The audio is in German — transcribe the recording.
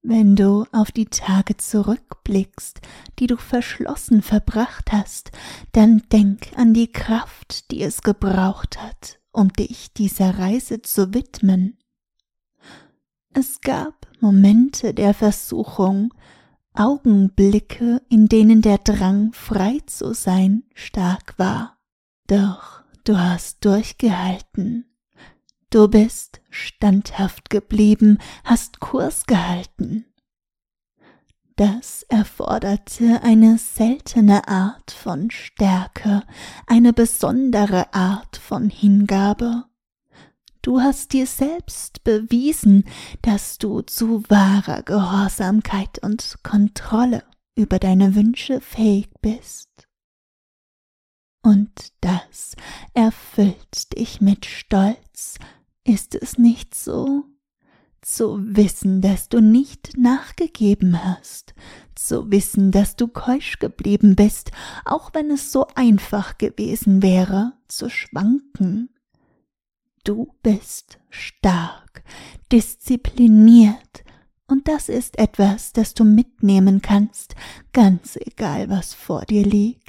Wenn du auf die Tage zurückblickst, die du verschlossen verbracht hast, dann denk an die Kraft, die es gebraucht hat, um dich dieser Reise zu widmen. Es gab Momente der Versuchung, Augenblicke, in denen der Drang, frei zu sein, stark war. Doch du hast durchgehalten. Du bist standhaft geblieben, hast Kurs gehalten. Das erforderte eine seltene Art von Stärke, eine besondere Art von Hingabe. Du hast dir selbst bewiesen, dass du zu wahrer Gehorsamkeit und Kontrolle über deine Wünsche fähig bist. Und das erfüllt dich mit Stolz, ist es nicht so? Zu wissen, dass du nicht nachgegeben hast, zu wissen, dass du keusch geblieben bist, auch wenn es so einfach gewesen wäre, zu schwanken. Du bist stark, diszipliniert, und das ist etwas, das du mitnehmen kannst, ganz egal, was vor dir liegt.